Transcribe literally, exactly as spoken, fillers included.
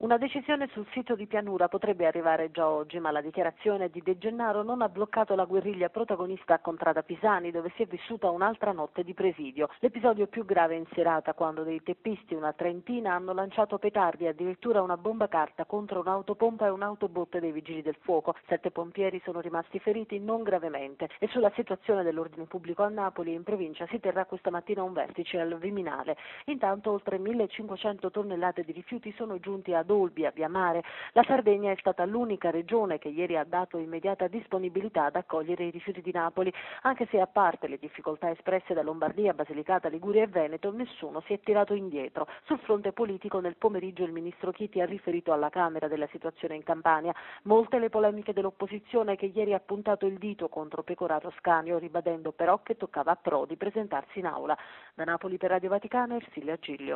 Una decisione sul sito di Pianura potrebbe arrivare già oggi, ma la dichiarazione di De Gennaro non ha bloccato la guerriglia protagonista a Contrada Pisani, dove si è vissuta un'altra notte di presidio. L'episodio più grave in serata, quando dei teppisti, una trentina, hanno lanciato petardi e addirittura una bomba carta contro un'autopompa e un'autobotte dei vigili del fuoco. Sette pompieri sono rimasti feriti non gravemente. E sulla situazione dell'ordine pubblico a Napoli e in provincia si terrà questa mattina un vertice al Viminale. Intanto oltre millecinquecento tonnellate di rifiuti sono giunti ad Olbia, via mare. La Sardegna è stata l'unica regione che ieri ha dato immediata disponibilità ad accogliere i rifiuti di Napoli, anche se a parte le difficoltà espresse da Lombardia, Basilicata, Liguria e Veneto, nessuno si è tirato indietro. Sul fronte politico nel pomeriggio il ministro Chiti ha riferito alla Camera della situazione in Campania. Molte le polemiche dell'opposizione che ieri ha puntato il dito contro Pecoraro Scanio, ribadendo però che toccava a Prodi presentarsi in aula. Da Napoli per Radio Vaticano, Ersilia Giglio.